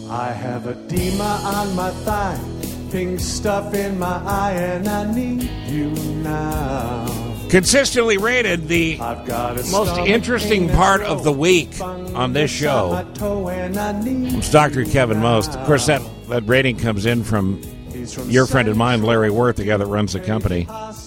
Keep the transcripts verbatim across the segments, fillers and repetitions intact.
I have edema on my thigh, pink stuff in my eye, and I need you now. Consistently rated the most interesting part of the week on this show. It's Doctor Kevin Most. Of course, that, that rating comes in from your friend and mine, Larry Wirth, the guy that runs the company.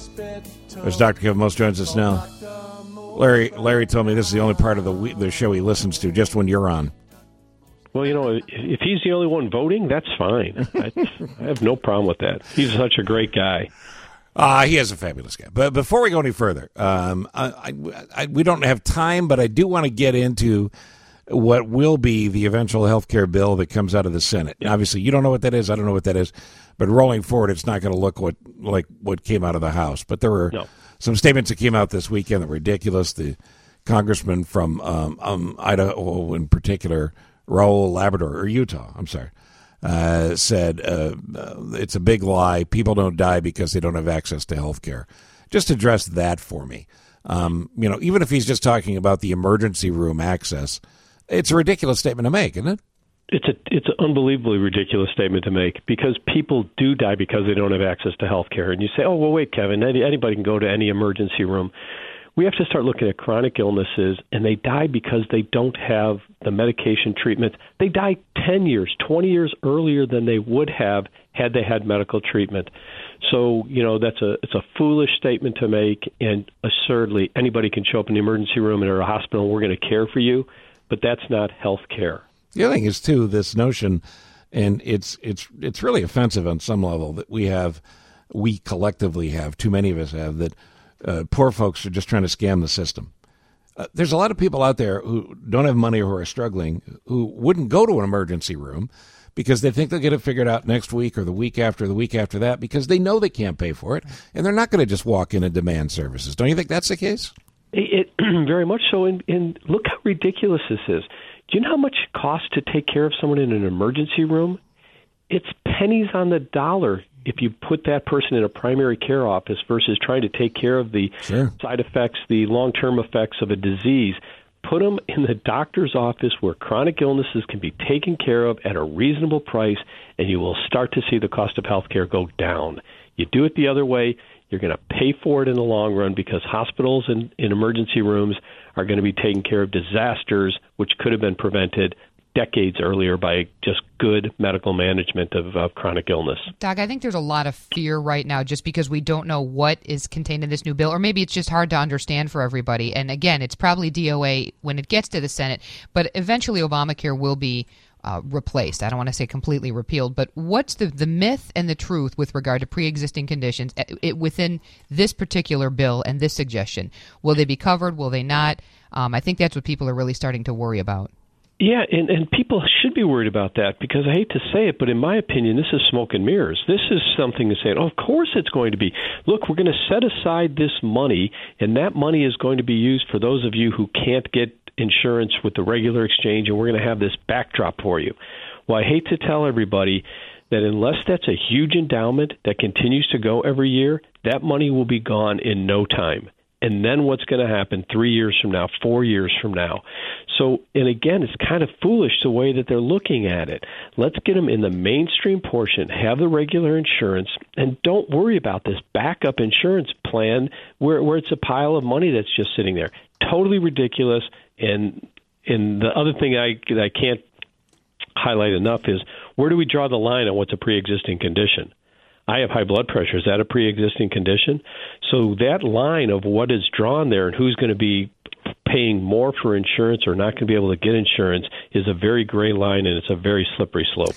As Doctor Kevin Most joins us now. Larry Larry told me this is the only part of the we- the show he listens to, just when you're on. Well, you know, if he's the only one voting, that's fine. I, I have no problem with that. He's such a great guy. Uh, he is a fabulous guy. But before we go any further, um, I, I, I, we don't have time, but I do want to get into what will be the eventual health care bill that comes out of the Senate. Yeah. Obviously, you don't know what that is. I don't know what that is. But rolling forward, it's not going to look what like what came out of the House. But there were no. some statements that came out this weekend that were ridiculous. The congressman from um, um, Idaho in particular, Raul Labrador, or Utah, I'm sorry, uh, said uh, uh, it's a big lie. People don't die because they don't have access to health care. Just address that for me. Um, you know, even if he's just talking about the emergency room access, it's a ridiculous statement to make, isn't it? It's a it's an unbelievably ridiculous statement to make, because people do die because they don't have access to health care. And you say, oh, well, wait, Kevin, any, anybody can go to any emergency room. We have to start looking at chronic illnesses, and they die because they don't have the medication treatment. They die ten years, twenty years earlier than they would have had they had medical treatment. So, you know, that's a it's a foolish statement to make, and absurdly, anybody can show up in the emergency room or a hospital and we're going to care for you, but that's not health care. The other thing is, too, this notion, and it's it's it's really offensive on some level, that we have, we collectively have, too many of us have, that Uh, poor folks are just trying to scam the system. Uh, there's a lot of people out there who don't have money or who are struggling who wouldn't go to an emergency room because they think they'll get it figured out next week or the week after, the week after that, because they know they can't pay for it, and they're not going to just walk in and demand services. Don't you think that's the case? It, it very much so. And, and look how ridiculous this is. Do you know how much it costs to take care of someone in an emergency room? It's pennies on the dollar if you put that person in a primary care office versus trying to take care of the sure. side effects, the long-term effects of a disease. Put them in the doctor's office where chronic illnesses can be taken care of at a reasonable price, and you will start to see the cost of health care go down. You do it the other way, you're going to pay for it in the long run, because hospitals and in emergency rooms are going to be taking care of disasters which could have been prevented decades earlier by just good medical management of, of chronic illness. Doc, I think there's a lot of fear right now just because we don't know what is contained in this new bill, or maybe it's just hard to understand for everybody. And again, it's probably D O A when it gets to the Senate, but eventually Obamacare will be uh, replaced. I don't want to say completely repealed, but what's the, the myth and the truth with regard to pre-existing conditions it, it, within this particular bill and this suggestion? Will they be covered? Will they not? Um, I think that's what people are really starting to worry about. Yeah, and, and people should be worried about that, because I hate to say it, but in my opinion, this is smoke and mirrors. This is something to say, oh, of course it's going to be. Look, we're going to set aside this money, and that money is going to be used for those of you who can't get insurance with the regular exchange, and we're going to have this backdrop for you. Well, I hate to tell everybody that unless that's a huge endowment that continues to go every year, that money will be gone in no time. And then what's going to happen three years from now, four years from now? So, and again, it's kind of foolish the way that they're looking at it. Let's get them in the mainstream portion, have the regular insurance, and don't worry about this backup insurance plan where, where it's a pile of money that's just sitting there. Totally ridiculous. And and the other thing I, that I can't highlight enough is, where do we draw the line on what's a pre-existing condition? I have high blood pressure. Is that a pre-existing condition? So that line of what is drawn there and who's going to be paying more for insurance or not going to be able to get insurance is a very gray line, and it's a very slippery slope.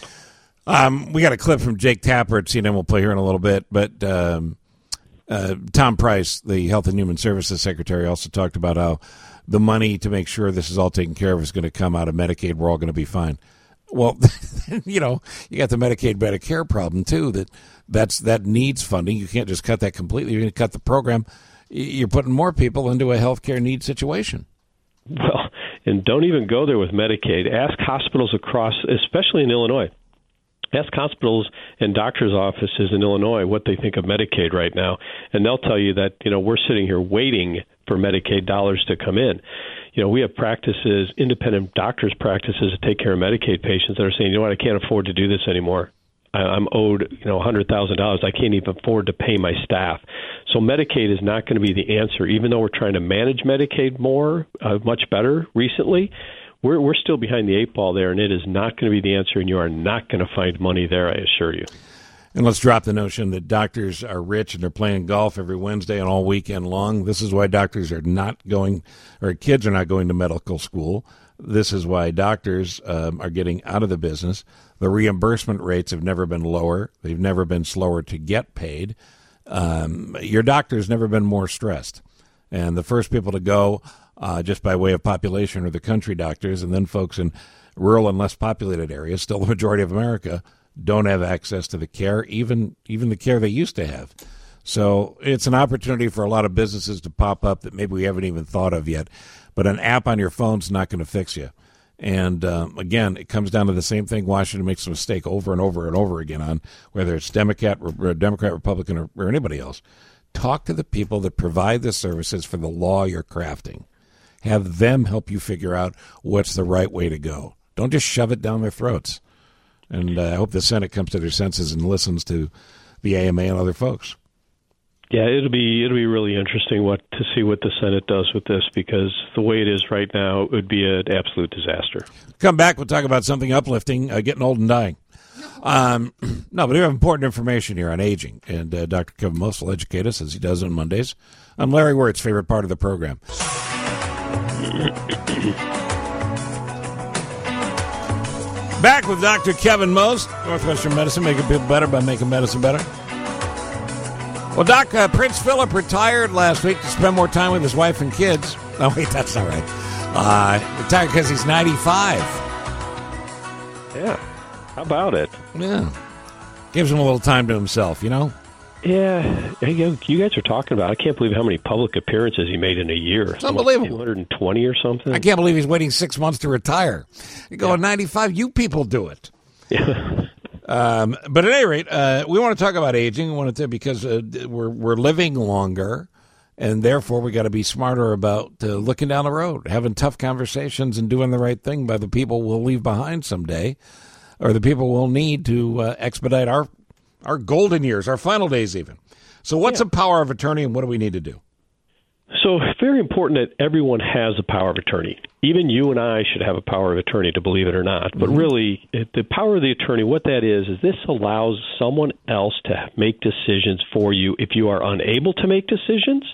Um, we got a clip from Jake Tapper at C N N we'll play here in a little bit, but um, uh, Tom Price, the Health and Human Services Secretary, also talked about how the money to make sure this is all taken care of is going to come out of Medicaid. We're all going to be fine. Well, you know, you got the Medicaid Medicare problem, too, that that's that needs funding. You can't just cut that completely. You're going to cut the program. You're putting more people into a healthcare need situation. Well, and don't even go there with Medicaid. Ask hospitals across, especially in Illinois. Ask hospitals and doctors' offices in Illinois what they think of Medicaid right now, and they'll tell you that, you know, we're sitting here waiting for Medicaid dollars to come in. you know, we have practices, independent doctors' practices that take care of Medicaid patients that are saying, you know what, I can't afford to do this anymore. I, I'm owed, you know, one hundred thousand dollars. I can't even afford to pay my staff. So Medicaid is not going to be the answer, even though we're trying to manage Medicaid more, uh, much better recently. We're we're still behind the eight ball there, and it is not going to be the answer, and you are not going to find money there, I assure you. And let's drop the notion that doctors are rich and they're playing golf every Wednesday and all weekend long. This is why doctors are not going, or kids are not going to medical school. This is why doctors um, are getting out of the business. The reimbursement rates have never been lower. They've never been slower to get paid. Um, your doctor's never been more stressed. And the first people to go, uh, just by way of population, are the country doctors, and then folks in rural and less populated areas, still the majority of America, don't have access to the care, even even the care they used to have. So it's an opportunity for a lot of businesses to pop up that maybe we haven't even thought of yet. But an app on your phone's not going to fix you. And, um, again, it comes down to the same thing Washington makes a mistake over and over and over again on, whether it's Democrat, Democrat, Republican, or, or anybody else. Talk to the people that provide the services for the law you're crafting. Have them help you figure out what's the right way to go. Don't just shove it down their throats. And uh, I hope the Senate comes to their senses and listens to the A M A and other folks. Yeah, it'll be it'll be really interesting what to see what the Senate does with this, because the way it is right now, it would be an absolute disaster. Come back, we'll talk about something uplifting, uh, getting old and dying. Um, no, but we have important information here on aging, and uh, Doctor Kevin Most will educate us, as he does on Mondays. I'm Larry Wirt's favorite part of the program. Back with Doctor Kevin Most, Northwestern Medicine, making people better by making medicine better. Well, Doc, uh, Prince Philip retired last week to spend more time with his wife and kids. Oh, wait, that's not right. Uh, retired because he's ninety-five. Yeah, how about it? Yeah. Gives him a little time to himself, you know? Yeah, you guys are talking about, I can't believe how many public appearances he made in a year. It's unbelievable. Like two hundred twenty or something. I can't believe he's waiting six months to retire. You go, yeah. ninety-five, you people do it. Yeah. um, but at any rate, uh, we want to talk about aging. We wanted to, because uh, we're we're living longer, and therefore we got to be smarter about uh, looking down the road, having tough conversations, and doing the right thing by the people we'll leave behind someday, or the people we'll need to uh, expedite our Our golden years, our final days even. So what's yeah. a power of attorney, and what do we need to do? So it's very important that everyone has a power of attorney. Even you and I should have a power of attorney, to believe it or not. But mm-hmm. really, the power of the attorney, what that is, is this allows someone else to make decisions for you if you are unable to make decisions,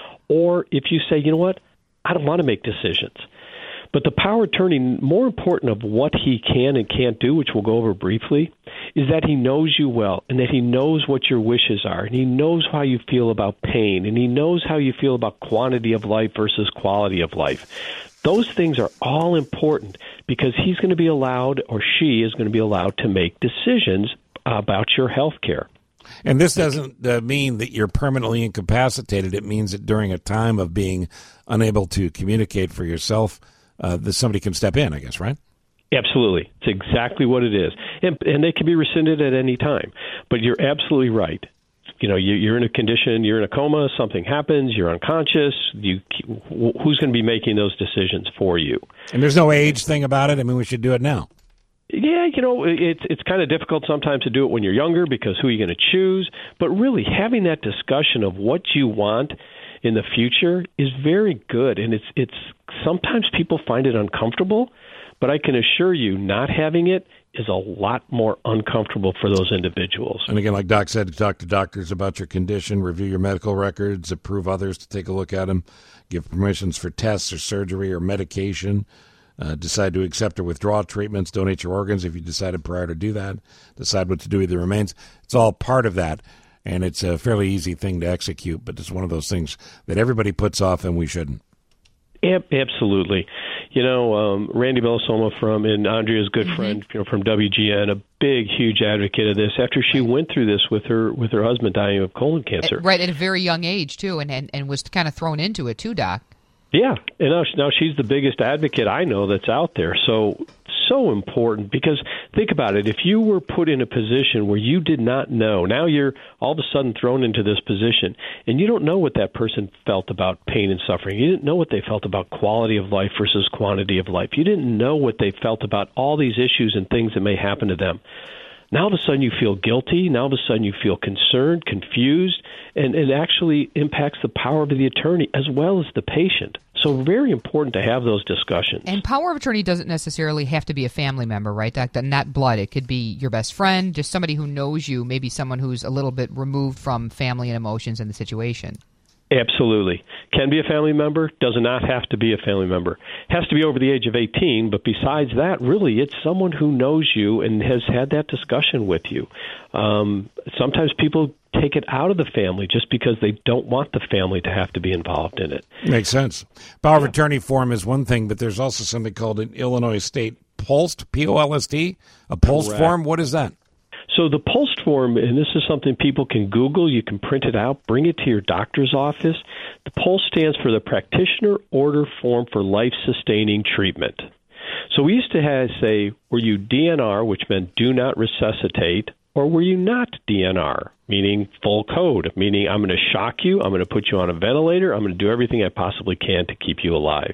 or if you say, you know what, I don't want to make decisions. But the power of attorney, more important of what he can and can't do, which we'll go over briefly, is that he knows you well, and that he knows what your wishes are, and he knows how you feel about pain, and he knows how you feel about quantity of life versus quality of life. Those things are all important, because he's going to be allowed, or she is going to be allowed, to make decisions about your health care. And this doesn't uh, mean that you're permanently incapacitated. It means that during a time of being unable to communicate for yourself, Uh, that somebody can step in, I guess, right? Absolutely. It's exactly what it is. And, and they can be rescinded at any time. But you're absolutely right. You know, you, you're in a condition, you're in a coma, something happens, you're unconscious. You, who's going to be making those decisions for you? And there's no age thing about it? I mean, we should do it now. Yeah, you know, it's it's kind of difficult sometimes to do it when you're younger, because who are you going to choose? But really, having that discussion of what you want in the future is very good, and it's it's sometimes people find it uncomfortable, but I can assure you, not having it is a lot more uncomfortable for those individuals. And again, like Doc said, to talk to doctors about your condition, review your medical records, approve others to take a look at them, give permissions for tests or surgery or medication, uh, decide to accept or withdraw treatments, donate your organs if you decided prior to do that, decide what to do with the remains. It's all part of that. And it's a fairly easy thing to execute, but it's one of those things that everybody puts off, and we shouldn't. Absolutely. You know, um, Randy Bellasoma from, and Andrea's good mm-hmm. friend, you know, from W G N, a big, huge advocate of this, after she went through this with her with her husband dying of colon cancer. Right, at a very young age, too, and, and, and was kind of thrown into it, too, Doc. Yeah, and now, now she's the biggest advocate I know that's out there. So so important because think about it. If you were put in a position where you did not know, now you're all of a sudden thrown into this position, and you don't know what that person felt about pain and suffering. You didn't know what they felt about quality of life versus quantity of life. You didn't know what they felt about all these issues and things that may happen to them. Now all of a sudden you feel guilty. Now all of a sudden you feel concerned, confused, and it actually impacts the power of the attorney as well as the patient. So very important to have those discussions. And power of attorney doesn't necessarily have to be a family member, right, Doc? Not blood. It could be your best friend, just somebody who knows you, maybe someone who's a little bit removed from family and emotions in the situation. Absolutely. Can be a family member, does not have to be a family member. Has to be over the age of eighteen, but besides that, really, it's someone who knows you and has had that discussion with you. Um, sometimes people take it out of the family just because they don't want the family to have to be involved in it. Makes sense. Power of attorney form is one thing, but there's also something called an Illinois State POLST, P O L S T, a POLST Correct. form. What is that? So the POLST form, and this is something people can Google, you can print it out, bring it to your doctor's office. The POLST stands for the Practitioner Order Form for Life-Sustaining Treatment. So we used to have, say, were you D N R, which meant do not resuscitate, or were you not D N R, meaning full code, meaning I'm going to shock you, I'm going to put you on a ventilator, I'm going to do everything I possibly can to keep you alive.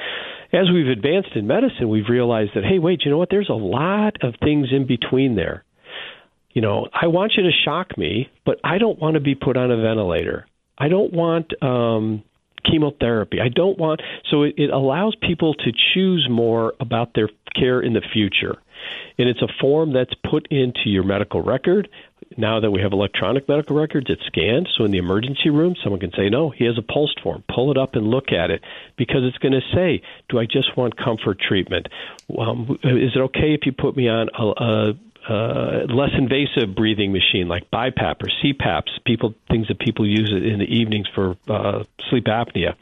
As we've advanced in medicine, we've realized that, hey, wait, you know what, there's a lot of things in between there. You know, I want you to shock me, but I don't want to be put on a ventilator. I don't want um, chemotherapy. I don't want – so it, it allows people to choose more about their care in the future. And it's a form that's put into your medical record. Now that we have electronic medical records, it's scanned. So in the emergency room, someone can say, no, he has a POLST form. Pull it up and look at it because it's going to say, do I just want comfort treatment? Um, is it okay if you put me on a, a Uh, less invasive breathing machine like BiPAP or C PAPs, people things that people use in the evenings for uh, sleep apnea.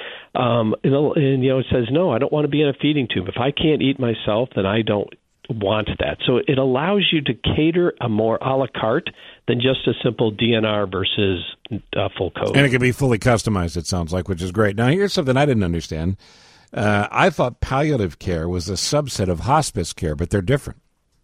Um, and, and you know, it says no, I don't want to be in a feeding tube. If I can't eat myself, then I don't want that. So it allows you to cater a more a la carte than just a simple D N R versus uh, full code. And it can be fully customized. It sounds like, which is great. Now here's something I didn't understand. Uh, I thought palliative care was a subset of hospice care, but they're different.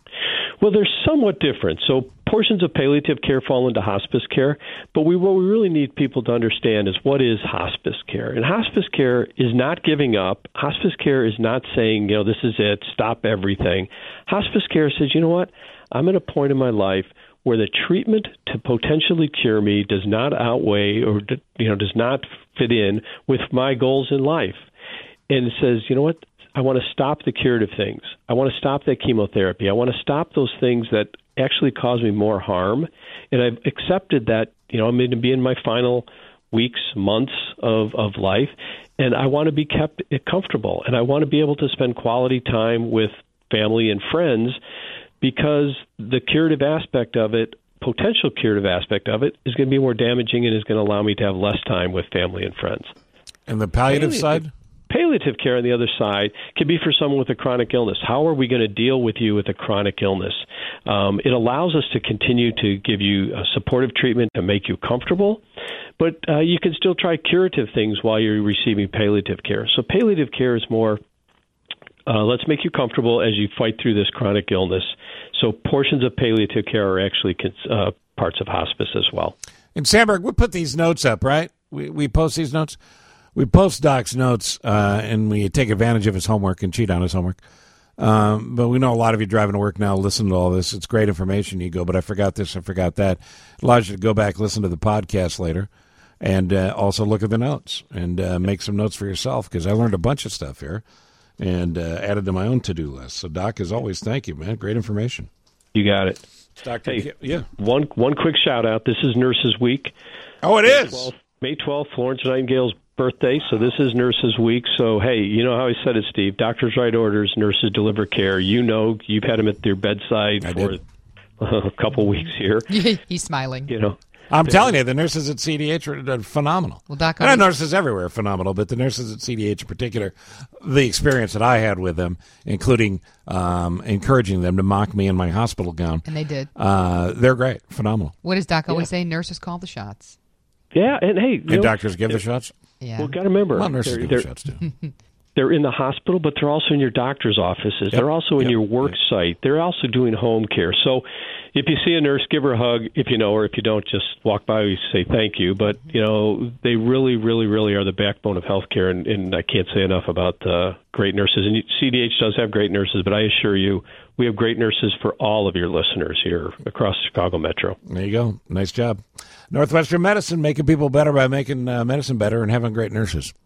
Well, they're somewhat different. So portions of palliative care fall into hospice care, but we, what we really need people to understand is what is hospice care. And hospice care is not giving up. Hospice care is not saying, you know, this is it, stop everything. Hospice care says, you know what, I'm at a point in my life where the treatment to potentially cure me does not outweigh or, you know, does not fit in with my goals in life. And it says, you know what, I want to stop the curative things. I want to stop that chemotherapy. I want to stop those things that actually cause me more harm. And I've accepted that, you know, I'm going to be in my final weeks, months of, of life, and I want to be kept comfortable. And I want to be able to spend quality time with family and friends because the curative aspect of it, potential curative aspect of it, is going to be more damaging and is going to allow me to have less time with family and friends. And the palliative side? Palliative care on the other side can be for someone with a chronic illness. How are we going to deal with you with a chronic illness? Um, it allows us to continue to give you a supportive treatment to make you comfortable, but uh, you can still try curative things while you're receiving palliative care. So palliative care is more, uh, let's make you comfortable as you fight through this chronic illness. So portions of palliative care are actually uh, parts of hospice as well. And Sandberg, we put these notes up, right? We, we post these notes? We post Doc's notes, uh, and we take advantage of his homework and cheat on his homework. Um, but we know a lot of you driving to work now listen to all this. It's great information. You go, but I forgot this, I forgot that. It allows you to go back, listen to the podcast later, and uh, also look at the notes and uh, make some notes for yourself, because I learned a bunch of stuff here and uh, added to my own to-do list. So, Doc, as always, thank you, man. Great information. You got it. Doctor Hey, yeah. One, one quick shout-out. This is Nurses Week. Oh, it May is? twelfth, May twelfth, Florence Nightingale's birthday, so this is Nurses Week. So, hey, you know how I said it, Steve. Doctors write orders, nurses deliver care. You know, you've had them at their bedside I for did. a couple weeks here. He's smiling. You know, I'm telling you, the nurses at C D H are, are phenomenal. Well, Doc, and I'm- nurses everywhere are phenomenal, but the nurses at C D H in particular, the experience that I had with them, including um, encouraging them to mock me in my hospital gown, and they did. uh, they're great, phenomenal. What does Doc always Yeah. say? Nurses call the shots. yeah, and hey, you And know, doctors give the shots. Yeah. well, got to remember, Well, nurses they're- give the they're- shots too. They're in the hospital, but they're also in your doctor's offices. Yep. They're also in yep. your work yep. site. They're also doing home care. So if you see a nurse, give her a hug. If you know her, if you don't, just walk by and say thank you. But, you know, they really, really, really are the backbone of healthcare, and, and I can't say enough about uh, great nurses. And C D H does have great nurses, but I assure you, we have great nurses for all of your listeners here across Chicago Metro. There you go. Nice job. Northwestern Medicine, making people better by making uh, medicine better and having great nurses.